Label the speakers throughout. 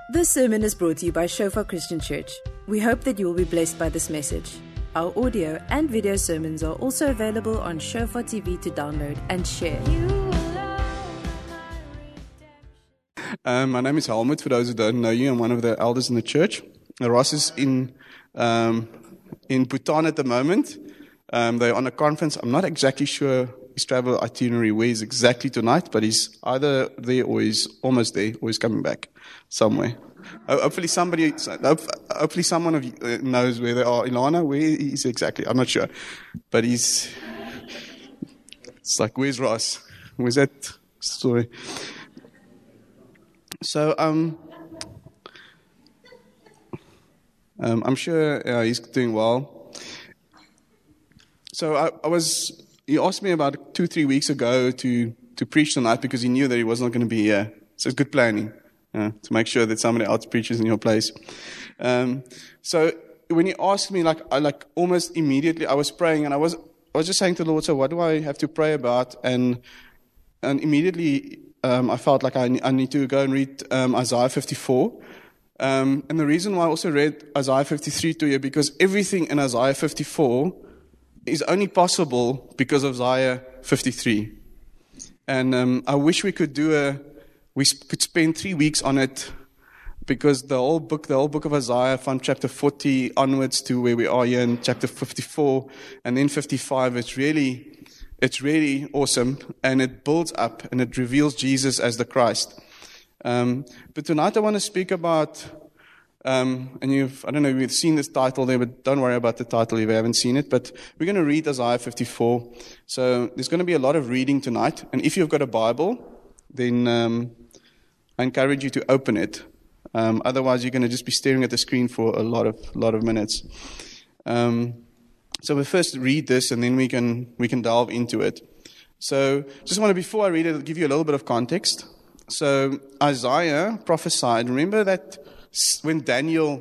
Speaker 1: This sermon is brought to you by Shofar Christian Church. We hope that you will be blessed by this message. Our audio and video sermons are also available on Shofar TV to download and share.
Speaker 2: My name is Helmut. For those who don't know you, I'm one of the elders in the church. Ross is in Bhutan at the moment. They're on a conference. I'm not exactly sure his travel itinerary where he's exactly tonight, but he's either there or he's almost there or he's coming back somewhere. Hopefully someone of you knows where they are. Ilana, where is he exactly? I'm not sure. But it's like, where's Ross? Where's that story? So, I'm sure he's doing well. So he asked me about 2-3 weeks ago to preach tonight because he knew that he was not going to be here. So it's good planning to make sure that somebody else preaches in your place. So when he asked me, I almost immediately, I was praying and I was just saying to the Lord, so what do I have to pray about? And immediately I felt like I need to go and read Isaiah 54. And the reason why I also read Isaiah 53 to you, because everything in Isaiah 54 is only possible because of Isaiah 53. And I wish we could we could spend 3 weeks on it, because the whole book of Isaiah, from chapter 40 onwards to where we are here in chapter 54 and then 55, it's really awesome, and it builds up and it reveals Jesus as the Christ. But tonight I want to speak about, I don't know if you've seen this title there, but don't worry about the title if you haven't seen it, but we're going to read Isaiah 54. So there's going to be a lot of reading tonight, and if you've got a Bible, then I encourage you to open it. Otherwise you're going to just be staring at the screen for a lot of minutes. So we'll first read this, and then we can delve into it. So before I read it, I'll give you a little bit of context. So Isaiah prophesied. Remember that when the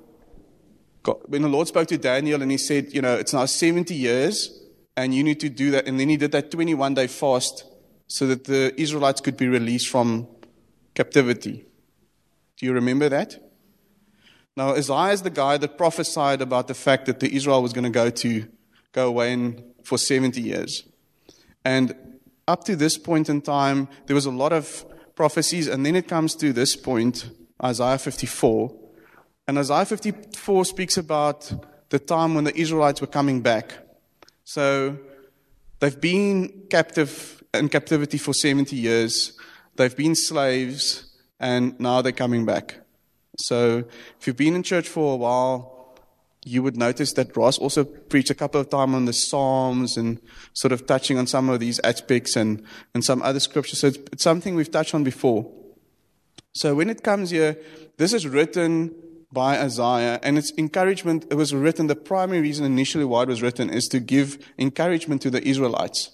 Speaker 2: Lord spoke to Daniel and he said, it's now 70 years and you need to do that. And then he did that 21-day fast so that the Israelites could be released from captivity. Do you remember that? Now, Isaiah is the guy that prophesied about the fact that the Israel was going to go away for 70 years. And up to this point in time, there was a lot of prophecies, and then it comes to this point, Isaiah 54. And Isaiah 54 speaks about the time when the Israelites were coming back. So they've been in captivity for 70 years. They've been slaves, and now they're coming back. So if you've been in church for a while, you would notice that Ross also preached a couple of times on the Psalms and sort of touching on some of these aspects and some other scriptures. So it's something we've touched on before. So when it comes here, this is written by Isaiah, and it's encouragement. It was written, the primary reason initially why it was written is to give encouragement to the Israelites.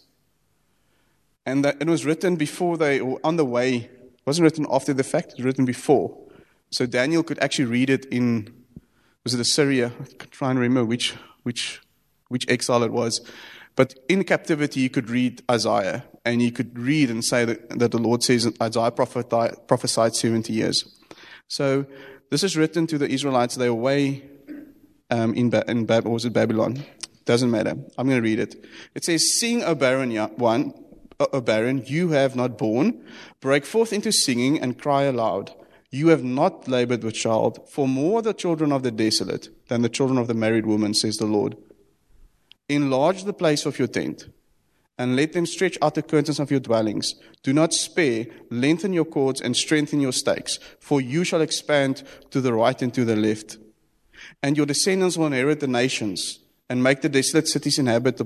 Speaker 2: And that it was written before they were on the way. It wasn't written after the fact, it was written before. So Daniel could actually read it was it Assyria? I can try and remember which exile it was. But in captivity, you could read Isaiah, and you could read and say that the Lord says that Isaiah prophesied 70 years. So this is written to the Israelites. They were away in Babylon. Doesn't matter. I'm going to read it. It says, "Sing, O barren one, O barren, you have not borne. Break forth into singing and cry aloud. You have not labored with child, for more are the children of the desolate than the children of the married woman, says the Lord. Enlarge the place of your tent, and let them stretch out the curtains of your dwellings. Do not spare, lengthen your cords and strengthen your stakes, for you shall expand to the right and to the left. And your descendants will inherit the nations, and make the desolate cities inhabited.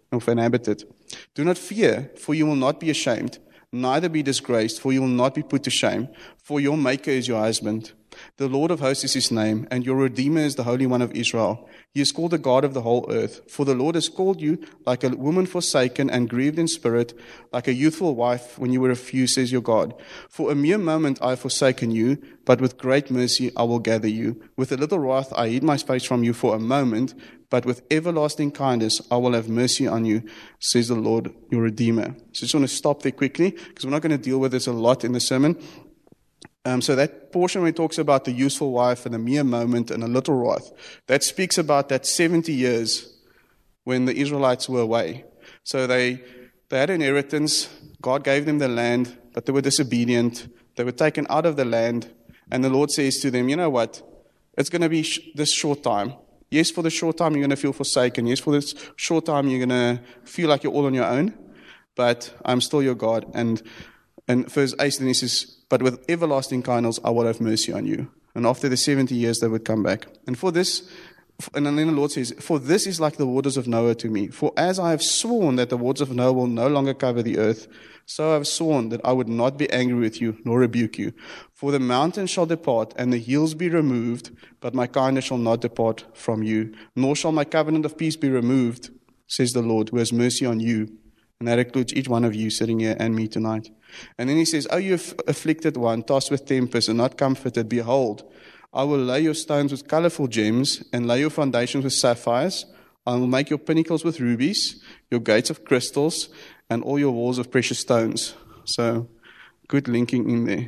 Speaker 2: Do not fear, for you will not be ashamed. Neither be disgraced, for you will not be put to shame, for your Maker is your husband. The Lord of hosts is his name, and your Redeemer is the Holy One of Israel. He is called the God of the whole earth. For the Lord has called you like a woman forsaken and grieved in spirit, like a youthful wife when you were refused, says your God. For a mere moment I have forsaken you, but with great mercy I will gather you. With a little wrath I hid my face from you for a moment, but with everlasting kindness I will have mercy on you, says the Lord, your Redeemer." So I just want to stop there quickly, because we're not going to deal with this a lot in the sermon. So that portion where it talks about the useful wife and a mere moment and a little wrath, that speaks about that 70 years when the Israelites were away. So they had inheritance. God gave them the land, but they were disobedient. They were taken out of the land. And the Lord says to them, you know what? It's going to be this short time. Yes, for the short time you're going to feel forsaken. Yes, for this short time you're going to feel like you're all on your own. But I'm still your God. And verse 8 then he says, but with everlasting kindness I will have mercy on you. And after the 70 years they would come back. And then the Lord says, for this is like the waters of Noah to me. For as I have sworn that the waters of Noah will no longer cover the earth, so I have sworn that I would not be angry with you, nor rebuke you. For the mountains shall depart, and the hills be removed, but my kindness shall not depart from you. Nor shall my covenant of peace be removed, says the Lord, who has mercy on you. And that includes each one of you sitting here and me tonight. And then he says, O you afflicted one, tossed with tempest and not comforted, behold, I will lay your stones with colorful gems, and lay your foundations with sapphires. I will make your pinnacles with rubies, your gates of crystals, and all your walls of precious stones. So, good linking in there.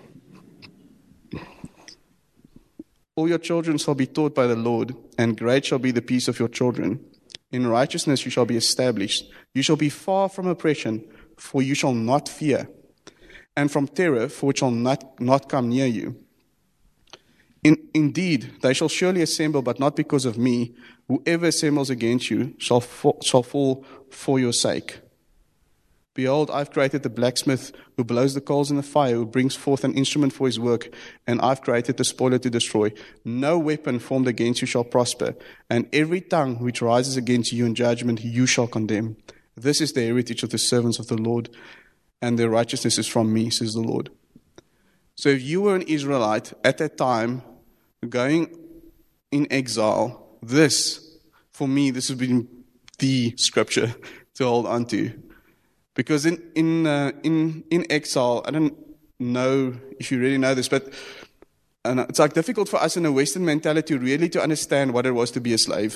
Speaker 2: All your children shall be taught by the Lord, and great shall be the peace of your children. In righteousness you shall be established. You shall be far from oppression, for you shall not fear, and from terror, for it shall not come near you. Indeed, they shall surely assemble, but not because of me. Whoever assembles against you shall fall for your sake. Behold, I've created the blacksmith who blows the coals in the fire, who brings forth an instrument for his work, and I've created the spoiler to destroy. No weapon formed against you shall prosper, and every tongue which rises against you in judgment you shall condemn. This is the heritage of the servants of the Lord, and their righteousness is from me, says the Lord. So if you were an Israelite at that time, going in exile, for me, this has been the scripture to hold on to. Because in exile, I don't know if you really know this, but it's like difficult for us in a Western mentality really to understand what it was to be a slave.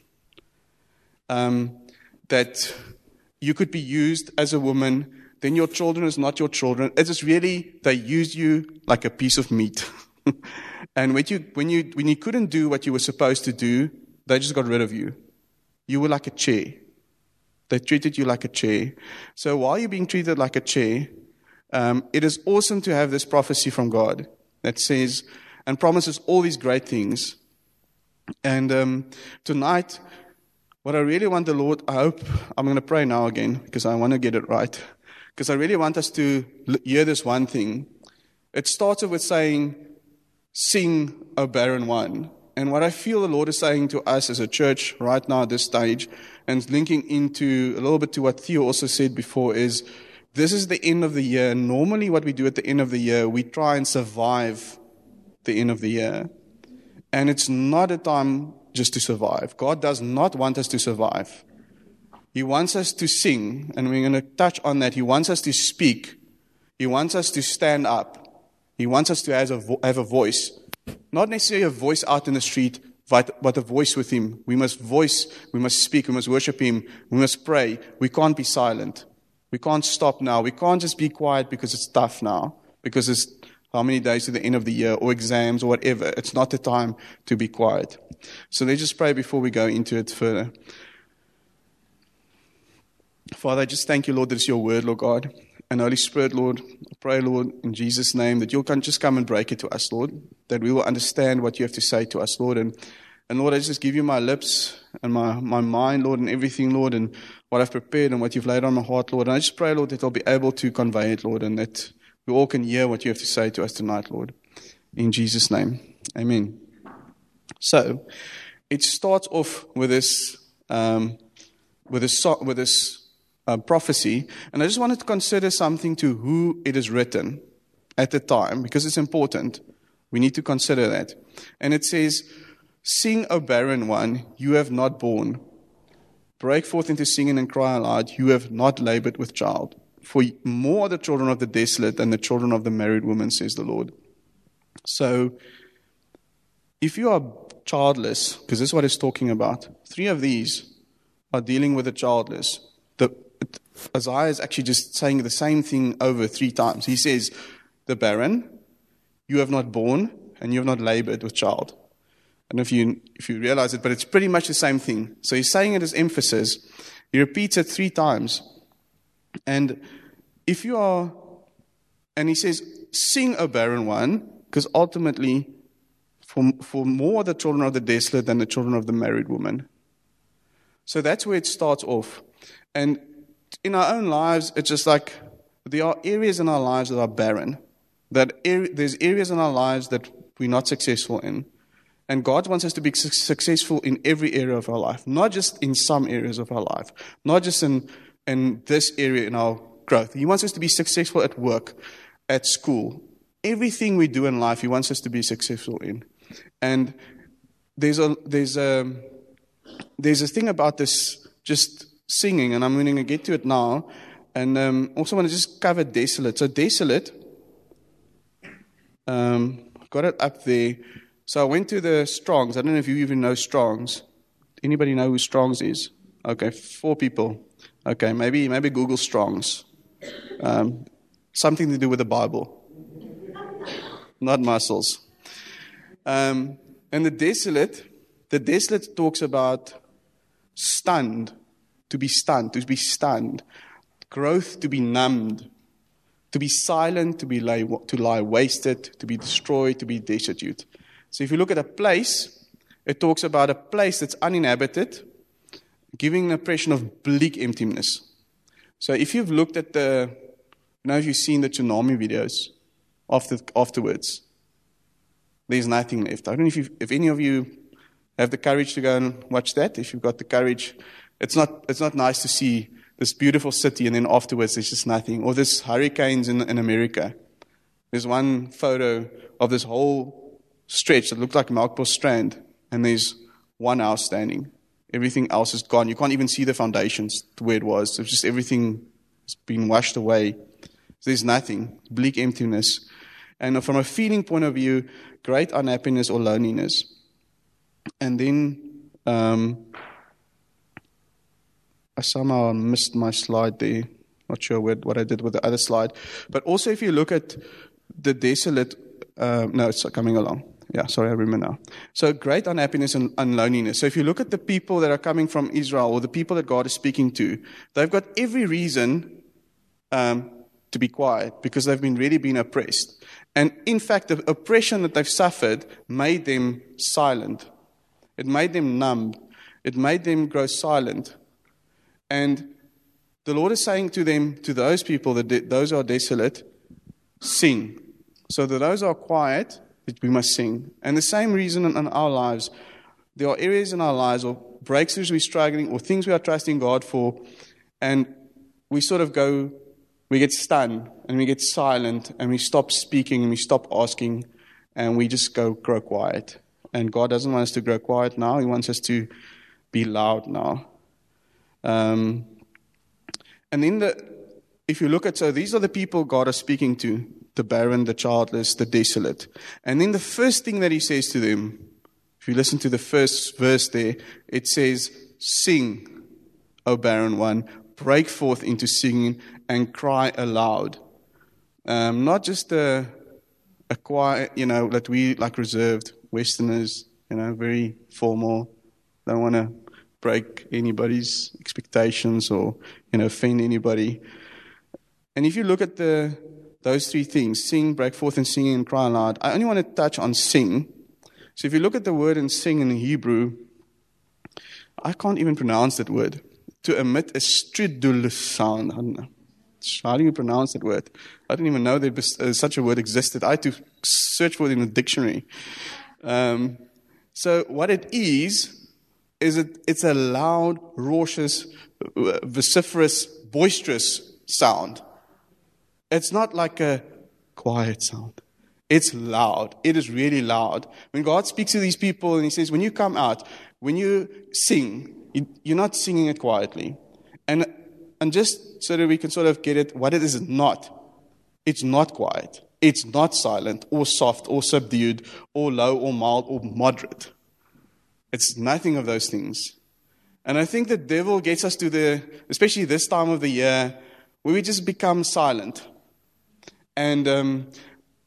Speaker 2: That you could be used as a woman, then your children is not your children. It is really, they use you like a piece of meat. And when you couldn't do what you were supposed to do, they just got rid of you. You were like a chair. They treated you like a chair. So while you're being treated like a chair, it is awesome to have this prophecy from God that says and promises all these great things. And tonight, what I really want the Lord, I hope, I'm going to pray now again because I want to get it right. Because I really want us to hear this one thing. It starts with saying, sing, O barren one. And what I feel the Lord is saying to us as a church right now at this stage, and linking into a little bit to what Theo also said before, is this is the end of the year. Normally what we do at the end of the year, we try and survive the end of the year. And it's not a time just to survive. God does not want us to survive. He wants us to sing, and we're going to touch on that. He wants us to speak. He wants us to stand up. He wants us to have a voice. Not necessarily a voice out in the street, but a voice with Him. We must speak, we must worship Him, we must pray. We can't be silent. We can't stop now. We can't just be quiet because it's tough now, because it's how many days to the end of the year, or exams, or whatever. It's not the time to be quiet. So let's just pray before we go into it further. Father, I just thank you, Lord, that it's your word, Lord God. And Holy Spirit, Lord, I pray, Lord, in Jesus' name, that you'll just come and break it to us, Lord, that we will understand what you have to say to us, Lord. And Lord, I just give you my lips and my mind, Lord, and everything, Lord, and what I've prepared and what you've laid on my heart, Lord. And I just pray, Lord, that I'll be able to convey it, Lord, and that we all can hear what you have to say to us tonight, Lord. In Jesus' name, amen. So, it starts off with this prophecy, and I just wanted to consider something to who it is written at the time, because it's important. We need to consider that. And it says, sing, O barren one, you have not borne. Break forth into singing and cry aloud, you have not labored with child. For more are the children of the desolate than the children of the married woman, says the Lord. So, if you are childless, because this is what it's talking about, 3 of these are dealing with the childless. Isaiah is actually just saying the same thing over 3 times. He says, the barren, you have not borne, and you have not labored with child. I don't know if you realize it, but it's pretty much the same thing. So he's saying it as emphasis. He repeats it 3 times. And if you are, and he says, sing, O barren one, because ultimately, for more are the children of the desolate than the children of the married woman. So that's where it starts off. And in our own lives, it's just like there are areas in our lives that are barren. There's areas in our lives that we're not successful in. And God wants us to be successful in every area of our life, not just in some areas of our life, not just in this area in our growth. He wants us to be successful at work, at school. Everything we do in life, He wants us to be successful in. And there's a thing about this just singing, and I'm going to get to it now. And also want to just cover desolate. So desolate, got it up there. So I went to the Strongs. I don't know if you even know Strongs. Anybody know who Strongs is? Okay, 4 people. Okay, maybe Google Strongs. Something to do with the Bible. Not muscles. And the desolate talks about stunned, to be stunned, growth to be numbed, to be silent, to lie wasted, to be destroyed, to be destitute. So if you look at a place, it talks about a place that's uninhabited, giving an impression of bleak emptiness. So if you've looked at if you've seen the tsunami videos afterwards, there's nothing left. I don't know if any of you have the courage to go and watch that. If you've got the courage, it's not nice to see this beautiful city and then afterwards there's just nothing. Or there's hurricanes in America. There's one photo of this whole stretch that looked like Melkbos Strand, and there's one house standing. Everything else is gone. You can't even see the foundations to where it was. So just everything has been washed away. So there's nothing. Bleak emptiness. And from a feeling point of view, great unhappiness or loneliness. And then I somehow missed my slide there. Not sure what I did with the other slide. But also if you look at the desolate, no, it's coming along. Yeah, sorry, I remember now. So great unhappiness and loneliness. So if you look at the people that are coming from Israel, or the people that God is speaking to, they've got every reason to be quiet because they've really been oppressed. And in fact, the oppression that they've suffered made them silent. It made them numb. It made them grow silent. And the Lord is saying to them, to those people, those who are desolate, sing. So that those who are quiet, that we must sing. And the same reason in our lives. There are areas in our lives or breakthroughs we're struggling or things we are trusting God for, and we sort of we get stunned and we get silent and we stop speaking and we stop asking and we just grow quiet. And God doesn't want us to grow quiet now. He wants us to be loud now. And then if you look at, so these are the people God is speaking to. The barren, the childless, the desolate. And then the first thing that He says to them, if you listen to the first verse there, it says, sing, O barren one, break forth into singing and cry aloud. Not just a choir, that we like reserved Westerners, very formal, don't want to break anybody's expectations or, offend anybody. And if you look at those 3 things, sing, break forth, and singing and cry aloud. I only want to touch on sing. So if you look at the word in sing in Hebrew, I can't even pronounce that word. To emit a stridulous sound. I don't know. How do you pronounce that word? I didn't even know that such a word existed. I had to search for it in the dictionary. So what it is it's a loud, raucous, vociferous, boisterous sound. It's not like a quiet sound. It's loud. It is really loud. When God speaks to these people and He says, when you come out, when you sing, you're not singing it quietly. And just so that we can sort of get it, what it is not. It's not quiet. It's not silent or soft or subdued or low or mild or moderate. It's nothing of those things. And I think the devil gets us to especially this time of the year, where we just become silent. And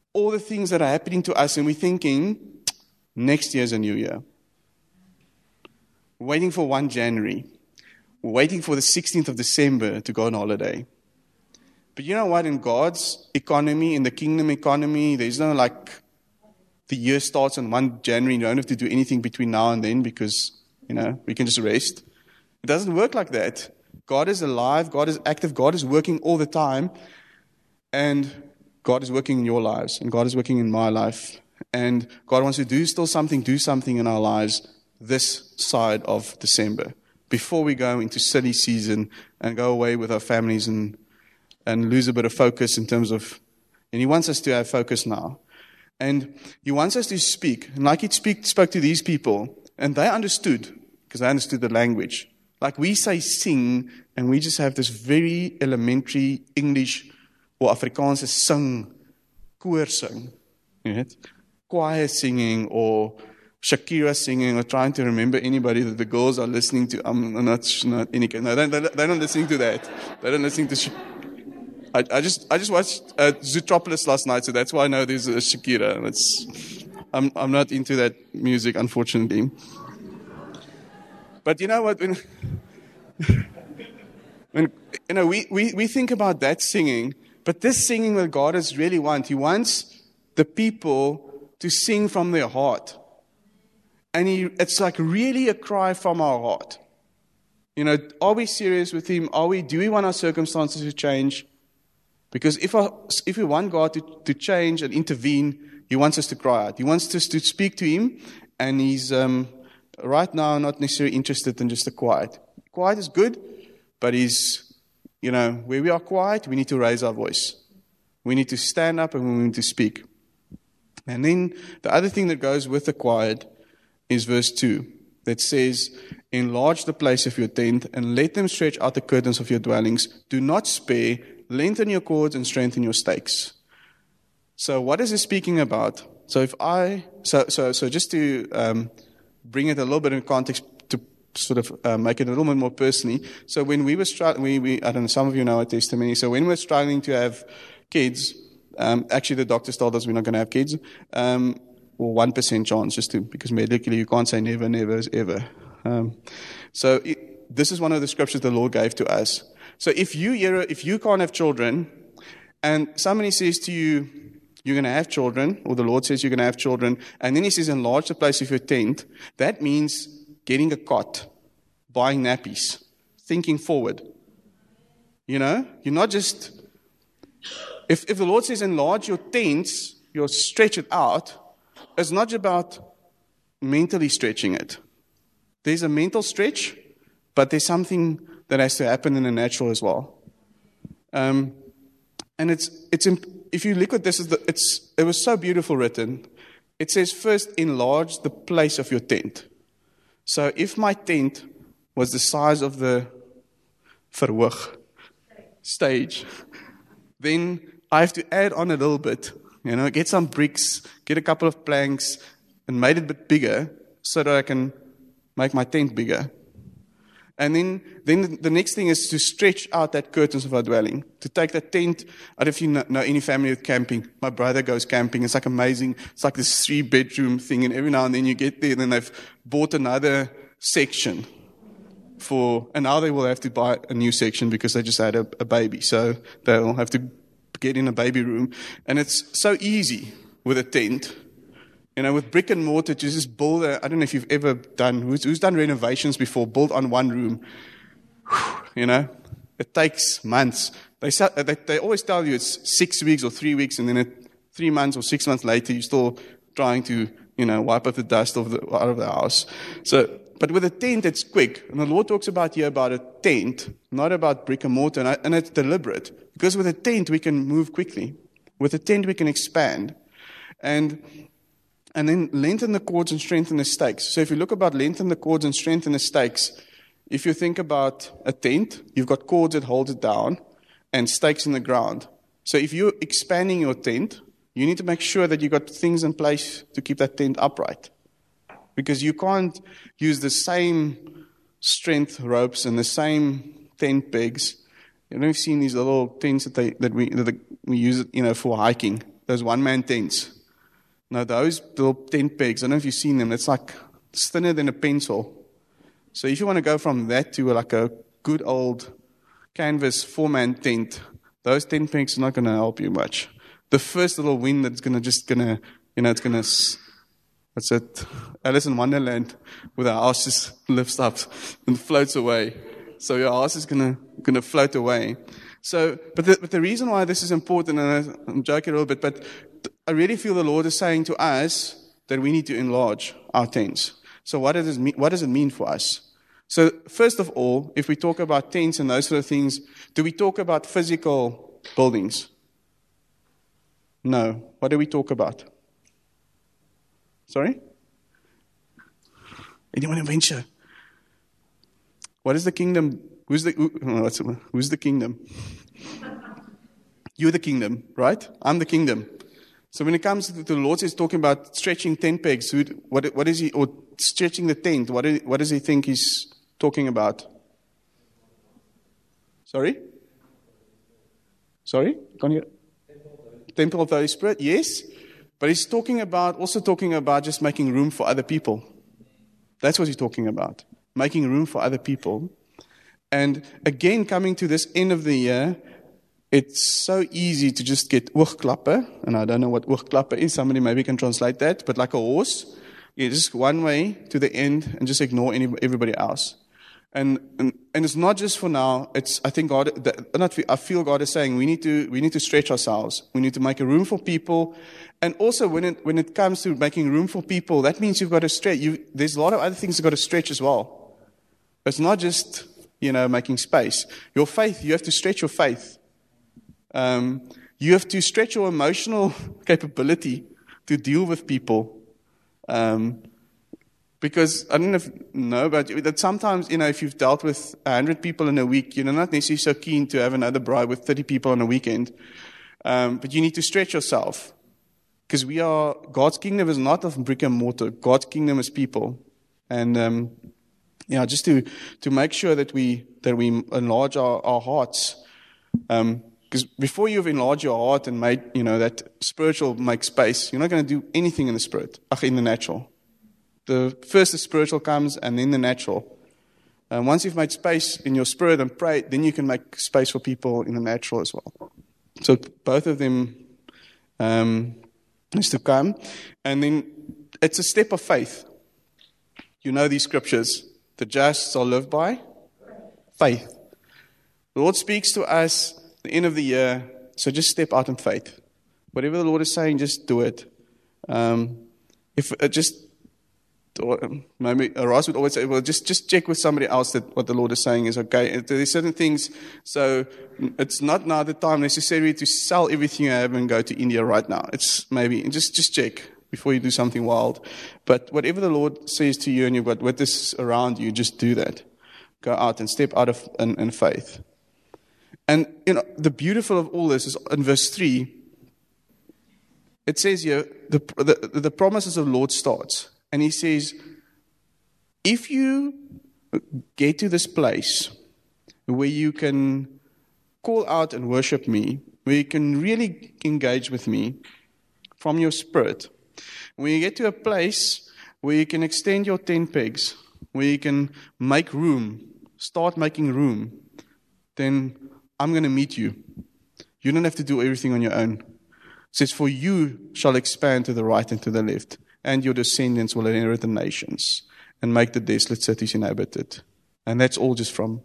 Speaker 2: all the things that are happening to us, and we're thinking, next year's a new year. Waiting for 1 January. Waiting for the 16th of December to go on holiday. But you know what? In God's economy, in the kingdom economy, there's no the year starts on 1 January, you don't have to do anything between now and then because, we can just rest. It doesn't work like that. God is alive, God is active, God is working all the time, and God is working in your lives, and God is working in my life. And God wants to do something in our lives this side of December, before we go into silly season and go away with our families and lose a bit of focus in terms of, and He wants us to have focus now. And He wants us to speak. And like He spoke to these people, and they understood, because they understood the language. Like we say sing, and we just have this very elementary English, or Afrikaans is sing, koor sing. Choir singing, or Shakira singing, or trying to remember anybody that the girls are listening to. I'm not any. No, they're not listening to that. They're not listening to. I just watched Zootropolis last night, so that's why I know there's a Shakira. I'm not into that music, unfortunately. But you know what? When we think about that singing, but this singing that God is really wants, He wants the people to sing from their heart. And it's like really a cry from our heart. Are we serious with Him? Do we want our circumstances to change? Because if we want God to change and intervene, He wants us to cry out. He wants us to speak to Him, and He's right now not necessarily interested in just the quiet. Quiet is good, but He's, where we are quiet, we need to raise our voice. We need to stand up and we need to speak. And then the other thing that goes with the quiet is verse 2 that says, enlarge the place of your tent and let them stretch out the curtains of your dwellings. Do not spare, lengthen your cords and strengthen your stakes. So what is it speaking about? So just to bring it a little bit in context to sort of make it a little bit more personally. So when we were struggling, I don't know, some of you know our testimony. So when we were struggling to have kids, actually the doctors told us we're not going to have kids. Or 1% chance, because medically you can't say never, never, ever. This is one of the scriptures the Lord gave to us. So if you can't have children, and somebody says to you, you're going to have children, or the Lord says you're going to have children, and then He says enlarge the place of your tent, that means getting a cot, buying nappies, thinking forward. You're not just, if the Lord says enlarge your tents, you'll stretch it out. It's not about mentally stretching it. There's a mental stretch, but there's something that has to happen in the natural as well. And if you look at this, it was so beautiful written. It says first enlarge the place of your tent. So if my tent was the size of the verhoog stage, then I have to add on a little bit. Get some bricks, get a couple of planks, and make it a bit bigger so that I can make my tent bigger. And then the next thing is to stretch out that curtains of our dwelling. To take that tent. I don't know if you know any family with camping. My brother goes camping. It's like amazing. It's like this 3-bedroom thing. And every now and then you get there and then they've bought another section and now they will have to buy a new section because they just had a baby. So they'll have to get in a baby room. And it's so easy with a tent. With brick and mortar, to just build I don't know if you've ever done, who's done renovations before, build on one room. It takes months. They always tell you it's 6 weeks or 3 weeks, and then 3 months or 6 months later, you're still trying to, wipe up the dust out of the house. But with a tent, it's quick. And the Lord talks about here about a tent, not about brick and mortar, and it's deliberate. Because with a tent, we can move quickly. With a tent, we can expand. And then lengthen the cords and strengthen the stakes. So if you look about lengthen the cords and strengthen the stakes, if you think about a tent, you've got cords that hold it down and stakes in the ground. So if you're expanding your tent, you need to make sure that you've got things in place to keep that tent upright. Because you can't use the same strength ropes and the same tent pegs. You've seen these little tents that we use, for hiking. those one-man tents. Now, those little tent pegs, I don't know if you've seen them, it's thinner than a pencil. So if you want to go from that to like a good old canvas 4-man tent, those tent pegs are not going to help you much. The first little wind that's it's going to, what's it, Alice in Wonderland, where the house just lifts up and floats away. So your house is going to float away. So, but the reason why this is important, and I'm joking a little bit, but I really feel the Lord is saying to us that we need to enlarge our tents. So what does it mean for us? So first of all, if we talk about tents and those sort of things, do we talk about physical buildings? No. What do we talk about? Sorry? Anyone venture? What is the kingdom? Who's the kingdom? You're the kingdom, right? I'm the kingdom. So when it comes to the Lord is talking about stretching tent pegs, what is he, or stretching the tent, what does he think he's talking about? Sorry? Can't you? Temple of the Holy Spirit, yes. But he's also talking about just making room for other people. That's what he's talking about. Making room for other people. And again, coming to this end of the year, it's so easy to just get oogklappe, and I don't know what oogklappe is. Somebody maybe can translate that, but like a horse, you just one way to the end and just ignore everybody else. And it's not just for now. I feel God is saying we need to stretch ourselves. We need to make a room for people, and also when it comes to making room for people, that means you've got to stretch. There's a lot of other things you've got to stretch as well. It's not just making space. Your faith, you have to stretch your faith. You have to stretch your emotional capability to deal with people. Because I don't know about you, that sometimes, if you've dealt with 100 people in a week, you're not necessarily so keen to have another bride with 30 people on a weekend. But you need to stretch yourself. Because God's kingdom is not of brick and mortar. God's kingdom is people. And, just to make sure that we enlarge our hearts. Because before you've enlarged your heart and made, that spiritual make space, you're not going to do anything in the natural. First the spiritual comes and then the natural. Once you've made space in your spirit and prayed, then you can make space for people in the natural as well. So both of them is to come. And then it's a step of faith. You know these scriptures. The just shall live by faith. The Lord speaks to us at the end of the year, so just step out in faith. Whatever the Lord is saying, just do it. Maybe Ross would always say, well, just check with somebody else that what the Lord is saying is okay. There's certain things, so it's not now the time necessarily to sell everything you have and go to India right now. It's maybe, just check before you do something wild. But whatever the Lord says to you and you've got witnesses around you, just do that. Go out and step out in faith. And, the beautiful of all this is in verse 3, it says here, the promises of the Lord starts. And he says, if you get to this place where you can call out and worship me, where you can really engage with me from your spirit, when you get to a place where you can extend your tent pegs, where you can make room, start making room, then I'm going to meet you. You don't have to do everything on your own. It says, for you shall expand to the right and to the left, and your descendants will inherit the nations and make the desolate cities inhabited. And that's all just from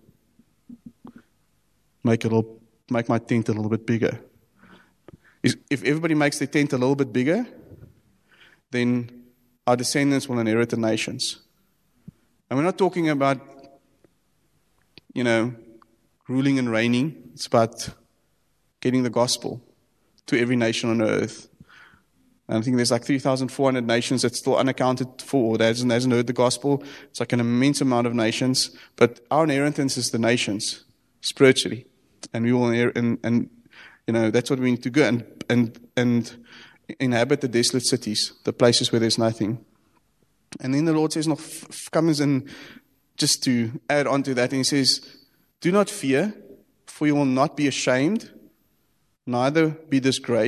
Speaker 2: make my tent a little bit bigger. If everybody makes their tent a little bit bigger, then our descendants will inherit the nations. And we're not talking about, ruling and reigning. It's about getting the gospel to every nation on earth. And I think there's like 3,400 nations that's still unaccounted for, that hasn't heard the gospel. It's like an immense amount of nations. But our inheritance is the nations, spiritually. And we will inherit, and that's what we need to go and inhabit the desolate cities, the places where there's nothing. And then the Lord says, comes in just to add on to that, and he says, do not fear, for you will not be ashamed, neither be disgraced.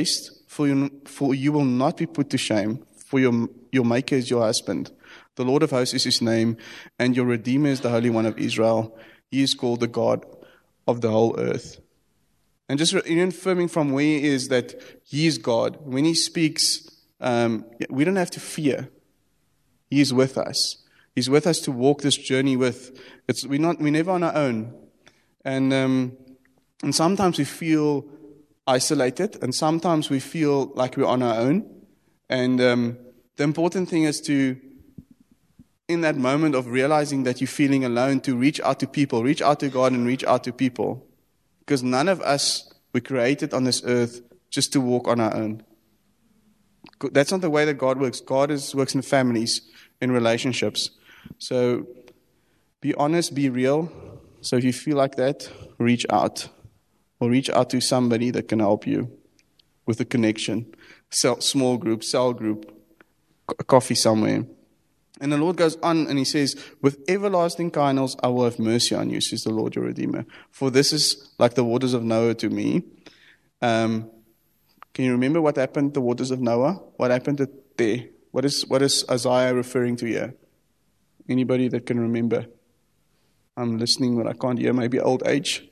Speaker 2: for you will not be put to shame, for your Maker is your husband. The Lord of hosts is his name, and your Redeemer is the Holy One of Israel. He is called the God of the whole earth. And just affirming from where he is that he is God. When he speaks, we don't have to fear. He is with us. He's with us to walk this journey with. We're never on our own. And sometimes we feel isolated, and sometimes we feel like we're on our own. And the important thing is to, in that moment of realizing that you're feeling alone, to reach out to people, reach out to God and reach out to people. Because none of us were created on this earth just to walk on our own. That's not the way that God works. God works in families, in relationships. So be honest, be real. So if you feel like that, reach out. Or reach out to somebody that can help you with a connection. Small group, cell group, a coffee somewhere. And the Lord goes on and he says, with everlasting kindness I will have mercy on you, says the Lord your Redeemer. For this is like the waters of Noah to me. Can you remember what happened, the waters of Noah? What happened there? What is Isaiah referring to here? Anybody that can remember? I'm listening, but I can't hear. Maybe old age.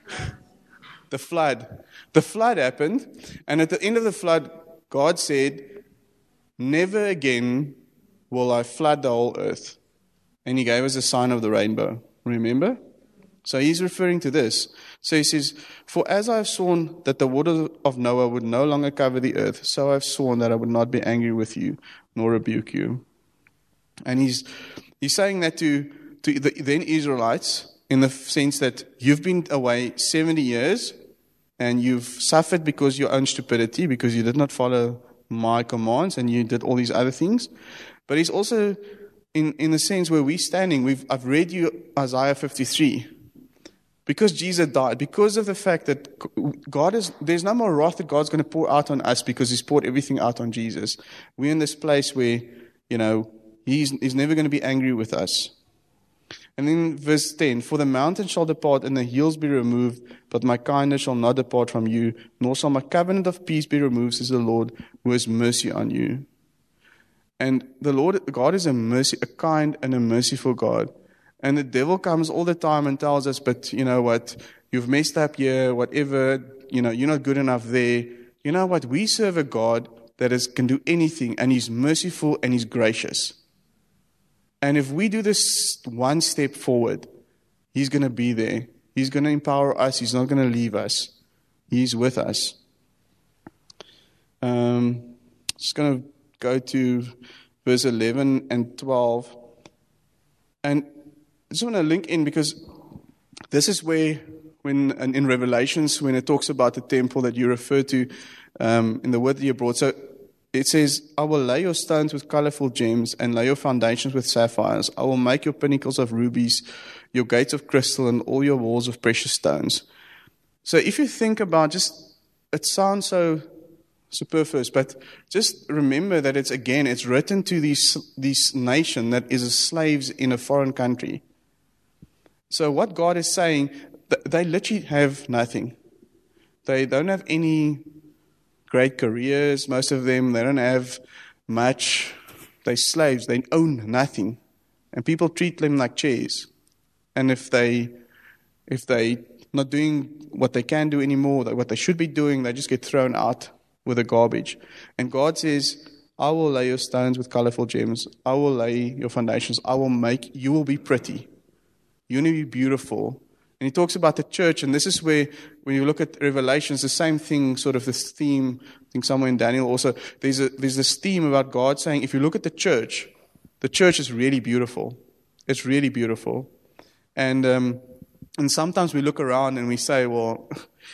Speaker 2: The flood. The flood happened, and at the end of the flood, God said, never again will I flood the whole earth. And he gave us a sign of the rainbow. Remember? So he's referring to this. So he says, for as I have sworn that the waters of Noah would no longer cover the earth, so I have sworn that I would not be angry with you, nor rebuke you. And he's saying that to the then Israelites, in the sense that you've been away 70 years, and you've suffered because of your own stupidity, because you did not follow my commands, and you did all these other things. But he's also, in the sense where we're standing, I've read you Isaiah 53. Because Jesus died, because of the fact that there's no more wrath that God's going to pour out on us because he's poured everything out on Jesus. We're in this place where, he's never going to be angry with us. And then verse 10, for the mountain shall depart and the hills be removed, but my kindness shall not depart from you, nor shall my covenant of peace be removed, says the Lord, who has mercy on you. And the Lord, God is a kind and a merciful God. And the devil comes all the time and tells us, but you know what, you've messed up here, whatever, you're not good enough there. You know what, we serve a God that can do anything, and he's merciful and he's gracious. And if we do this one step forward, he's going to be there. He's going to empower us. He's not going to leave us. He's with us. Just going to go to verse 11 and 12. And I just want to link in because this is where, in Revelations, when it talks about the temple that you refer to in the word that you brought. So it says, I will lay your stones with colorful gems and lay your foundations with sapphires. I will make your pinnacles of rubies, your gates of crystal, and all your walls of precious stones. So if you think about it sounds so superfluous, but just remember that it's written to this nation that is slaves in a foreign country. So what God is saying, they literally have nothing. They don't have any great careers, most of them. They don't have much. They're slaves. They own nothing. And people treat them like chairs. And if they not doing what they can do anymore, what they should be doing, they just get thrown out with the garbage. And God says, I will lay your stones with colorful gems. I will lay your foundations. You will be pretty. You're going to be beautiful. And he talks about the church, and this is where, when you look at Revelations, the same thing, sort of this theme, I think somewhere in Daniel also, there's this theme about God saying, if you look at the church is really beautiful. It's really beautiful. And sometimes we look around and we say, well,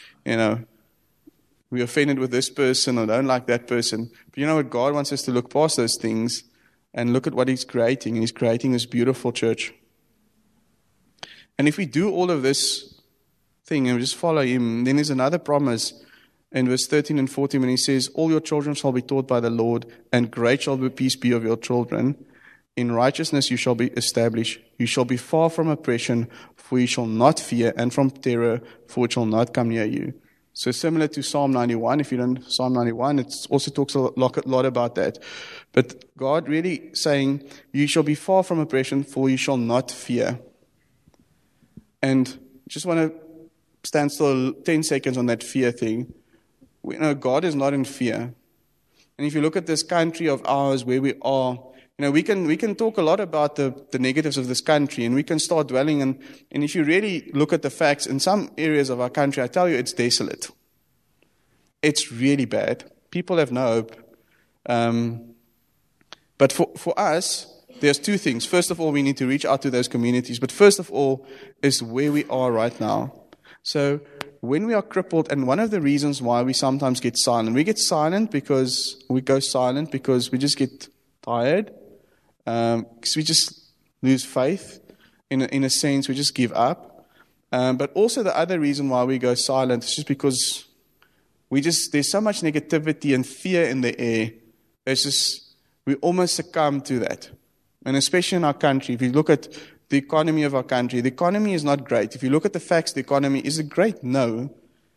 Speaker 2: we're offended with this person or don't like that person. But you know what? God wants us to look past those things and look at what he's creating. And he's creating this beautiful church. And if we do all of this thing and we just follow him, then there's another promise in verse 13 and 14 when he says, all your children shall be taught by the Lord, and great shall the peace be of your children. In righteousness you shall be established. You shall be far from oppression, for you shall not fear, and from terror, for it shall not come near you. So similar to Psalm 91, if you don't Psalm 91, it also talks a lot about that. But God really saying, you shall be far from oppression, for you shall not fear. And just want to stand still 10 seconds on that fear thing. We know God is not in fear. And if you look at this country of ours where we are, we can talk a lot about the negatives of this country, and we can start dwelling. And if you really look at the facts, in some areas of our country, I tell you, it's desolate. It's really bad. People have no hope. But for us, there's two things. First of all, we need to reach out to those communities. But first of all is where we are right now. So when we are crippled, and one of the reasons why we sometimes get silent, we go silent because we just get tired. Because we just lose faith. In a sense, we just give up. But also the other reason why we go silent is just because there's so much negativity and fear in the air. We almost succumb to that. And especially in our country, if you look at the economy of our country, the economy is not great. If you look at the facts, the economy, is it great? No.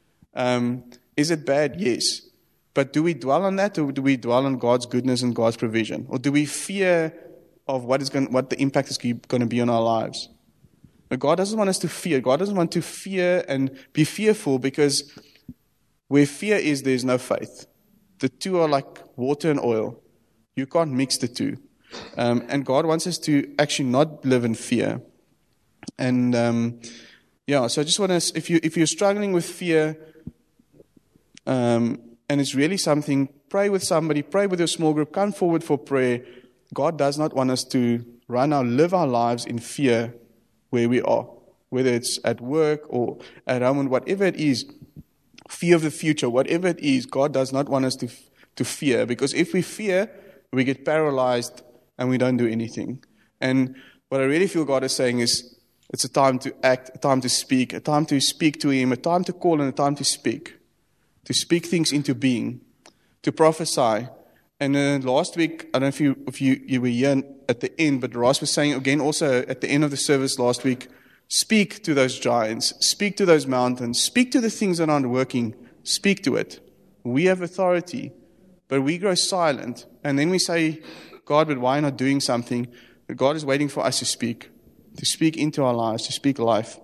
Speaker 2: Is it bad? Yes. But do we dwell on that, or do we dwell on God's goodness and God's provision? Or do we fear of what the impact is going to be on our lives? But God doesn't want us to fear. God doesn't want to fear and be fearful, because where fear is, there's no faith. The two are like water and oil. You can't mix the two. And God wants us to actually not live in fear. And so I just want to, if you're struggling with fear, and it's really something, pray with somebody, pray with your small group, come forward for prayer. God does not want us to live our lives in fear where we are, whether it's at work or at home, and whatever it is, fear of the future, whatever it is, God does not want us to fear, because if we fear, we get paralyzed and we don't do anything. And what I really feel God is saying is, it's a time to act, a time to speak to Him, a time to call, and a time to speak things into being, to prophesy. And last week, I don't know if you were here at the end, but Ross was saying again also at the end of the service last week, speak to those giants, speak to those mountains, speak to the things that aren't working, speak to it. We have authority, but we grow silent. And then we say, God, but why not doing something? But God is waiting for us to speak into our lives, to speak life.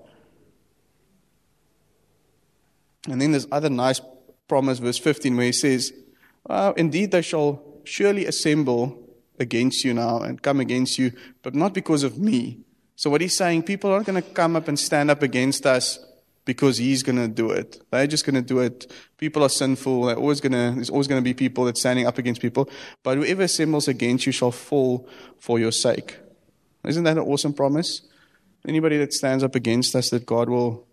Speaker 2: And then there's other nice promise, verse 15, where He says, indeed they shall surely assemble against you now and come against you, but not because of me. So what He's saying, people aren't going to come up and stand up against us because He's going to do it. They're just going to do it. People are sinful. There's always going to be people that's standing up against people. But whoever assembles against you shall fall for your sake. Isn't that an awesome promise? Anybody that stands up against us, that God will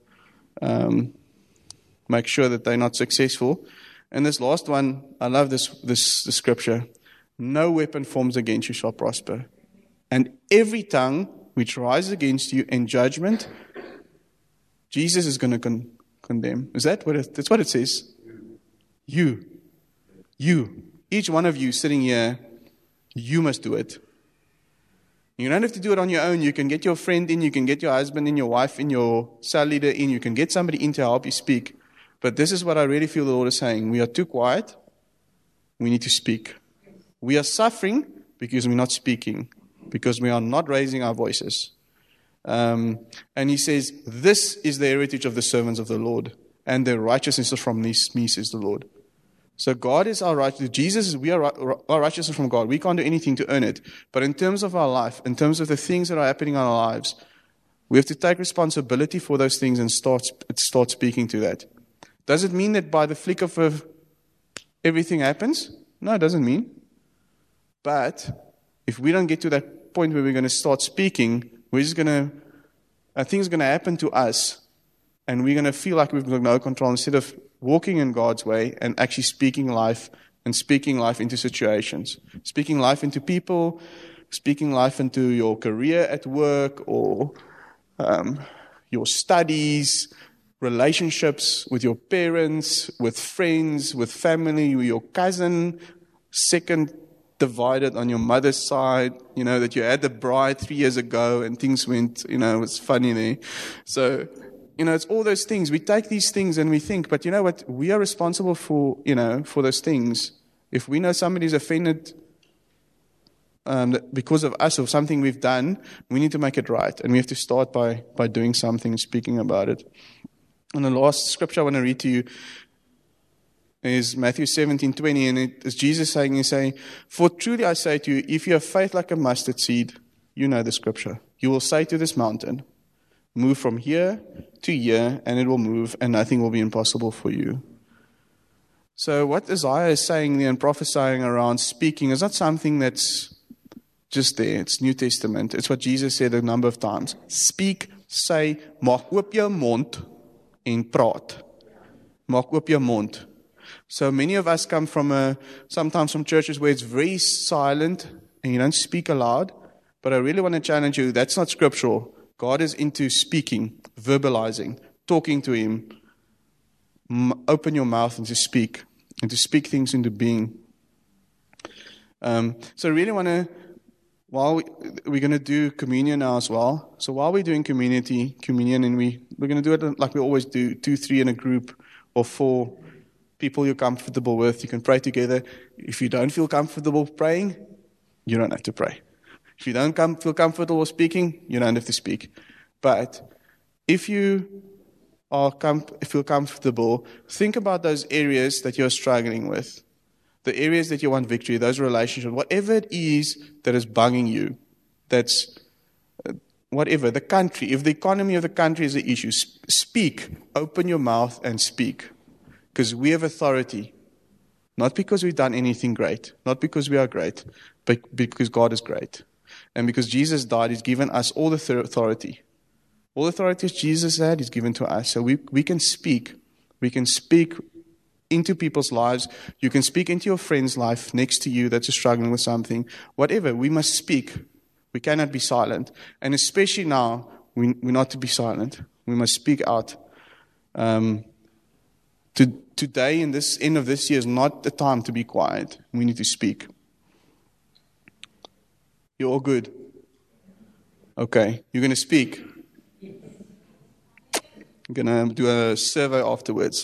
Speaker 2: make sure that they're not successful. And this last one, I love this scripture. No weapon formed against you shall prosper. And every tongue which rises against you in judgment, Jesus is going to condemn. Is that what that's what it says? You. Each one of you sitting here, you must do it. You don't have to do it on your own. You can get your friend in, you can get your husband in, your wife in, your cell leader in, you can get somebody in to help you speak. But this is what I really feel the Lord is saying. We are too quiet. We need to speak. We are suffering because we're not speaking, because we are not raising our voices. And He says, this is the heritage of the servants of the Lord, and their righteousness is from me, says the Lord. So God is our righteousness. Our righteousness from God. We can't do anything to earn it. But in terms of our life, in terms of the things that are happening in our lives, we have to take responsibility for those things and start speaking to that. Does it mean that by the flick of everything happens? No, it doesn't mean. But if we don't get to that point where we're going to start speaking, things are going to happen to us, and we're going to feel like we've got no control, instead of walking in God's way and actually speaking life into situations, speaking life into people, speaking life into your career at work, or your studies, relationships with your parents, with friends, with family, with your cousin, second divided on your mother's side, that you had the bride 3 years ago and things went, it was funny there. So, it's all those things. We take these things and we think, but you know what? We are responsible for, for those things. If we know somebody's offended because of us or something we've done, we need to make it right. And we have to start by doing something, speaking about it. And the last scripture I want to read to you is Matthew 17:20, and it is Jesus saying, He's saying, "For truly I say to you, if you have faith like a mustard seed," you know the scripture, "you will say to this mountain, move from here to here, and it will move, and nothing will be impossible for you." So what Isaiah is saying there and prophesying around speaking is not something that's just there. It's New Testament. It's what Jesus said a number of times. Speak, say, maak oop jou mond en praat. Maak oop jou mond. So many of us come sometimes from churches where it's very silent and you don't speak aloud. But I really want to challenge you, that's not scriptural. God is into speaking, verbalizing, talking to Him. Open your mouth and to speak things into being. So I really want to, while we're going to do communion now as well. So while we're doing communion, and we're going to do it like we always do, 2, 3 in a group, or 4 people you're comfortable with. You can pray together. If you don't feel comfortable praying, you don't have to pray. If you don't feel comfortable speaking, you don't have to speak. But if you feel comfortable, think about those areas that you're struggling with, the areas that you want victory, those relationships, whatever it is that is bugging you, that's whatever, the country, if the economy of the country is an issue, speak, open your mouth and speak. Because we have authority, not because we've done anything great, not because we are great, but because God is great. And because Jesus died, He's given us all the authority. All the authority Jesus had, He's given to us. So we can speak. We can speak into people's lives. You can speak into your friend's life next to you that's struggling with something. Whatever, we must speak. We cannot be silent. And especially now, we're not to be silent. We must speak out. Today, in this end of this year, is not the time to be quiet. We need to speak. You're all good? Okay, you're going to speak. I'm going to do a survey afterwards.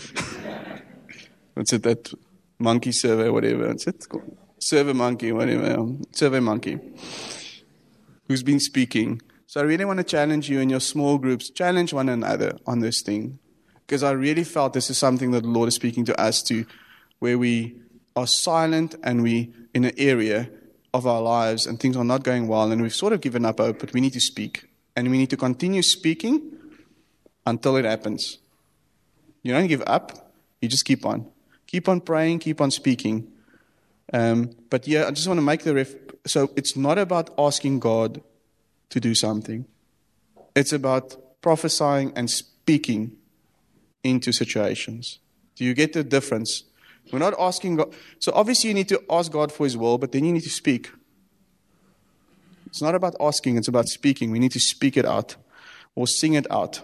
Speaker 2: What's it, that monkey survey, whatever. What's it called? Survey monkey, whatever. Survey monkey. Who's been speaking. So I really want to challenge you in your small groups. Challenge one another on this thing. Because I really felt this is something that the Lord is speaking to us to, where we are silent and we in an area of our lives and things are not going well and we've sort of given up hope, but we need to speak. And we need to continue speaking until it happens. You don't give up, you just keep on. Keep on praying, keep on speaking. But yeah, I just want to make so it's not about asking God to do something. It's about prophesying and speaking into situations. Do you get the difference? We're not asking God. So obviously you need to ask God for His will, but then you need to speak. It's not about asking, it's about speaking. We need to speak it out or sing it out.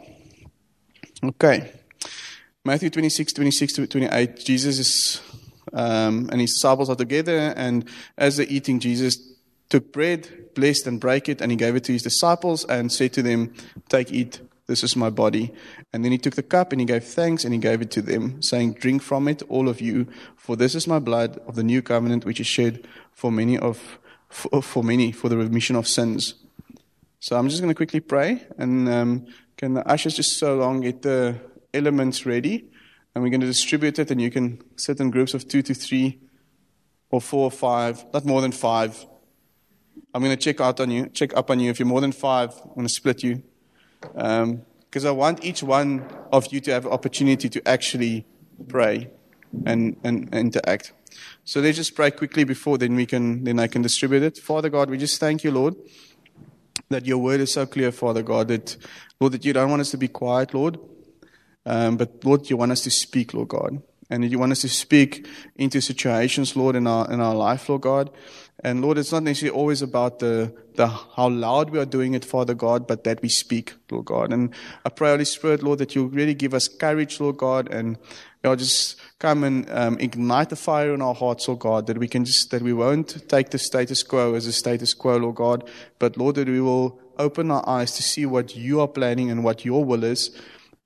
Speaker 2: Okay. Matthew 26-28, Jesus is, and His disciples are together, and as they're eating, Jesus took bread, blessed and brake it, and He gave it to His disciples and said to them, "Take, eat. This is my body." And then He took the cup and He gave thanks and He gave it to them, saying, "Drink from it, all of you, for this is my blood of the new covenant, which is shed for many for the remission of sins." So I'm just going to quickly pray, and can the ushers just so long get the elements ready, and we're going to distribute it, and you can sit in groups of 2 to 3 or 4 or 5, not more than 5. I'm going to check up on you. If you're more than 5, I'm going to split you. Because I want each one of you to have an opportunity to actually pray and interact. So let's just pray quickly before then I can distribute it. Father God, we just thank you, Lord, that your word is so clear, Father God, that you don't want us to be quiet, Lord, but Lord, you want us to speak, Lord God. And you want us to speak into situations, Lord, in our life, Lord God. And Lord, it's not necessarily always about the how loud we are doing it, Father God, but that we speak, Lord God. And I pray, Holy Spirit, Lord, that you'll really give us courage, Lord God, and you'll just come and ignite the fire in our hearts, Lord God, that we won't take the status quo as a status quo, Lord God, but Lord, that we will open our eyes to see what you are planning and what your will is.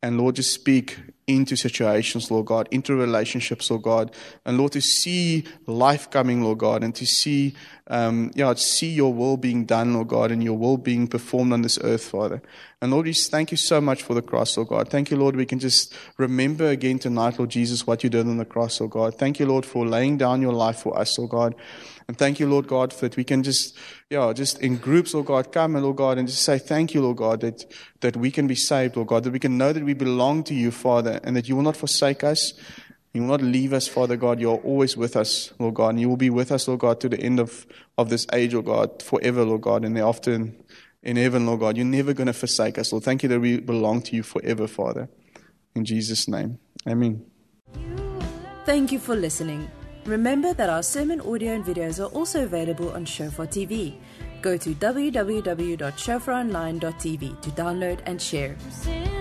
Speaker 2: and Lord, just speak into situations, Lord God, into relationships, Lord God, and Lord, to see life coming, Lord God, and to see, see your will being done, Lord God, and your will being performed on this earth, Father. And Lord, we thank you so much for the cross, Lord God. Thank you, Lord, we can just remember again tonight, Lord Jesus, what you did on the cross, Lord God. Thank you, Lord, for laying down your life for us, Lord God. And thank you, Lord God, that we can just in groups, Lord God, come and Lord God, and just say thank you, Lord God, that we can be saved, Lord God, that we can know that we belong to you, Father, and that you will not forsake us. You will not leave us, Father God. You are always with us, Lord God, and you will be with us, Lord God, to the end of this age, Lord God, forever, Lord God, and thereafter in heaven, Lord God. You're never going to forsake us, Lord. Thank you that we belong to you forever, Father. In Jesus' name, amen.
Speaker 1: Thank you for listening. Remember that our sermon audio and videos are also available on Shofar TV. Go to www.shofaronline.tv to download and share.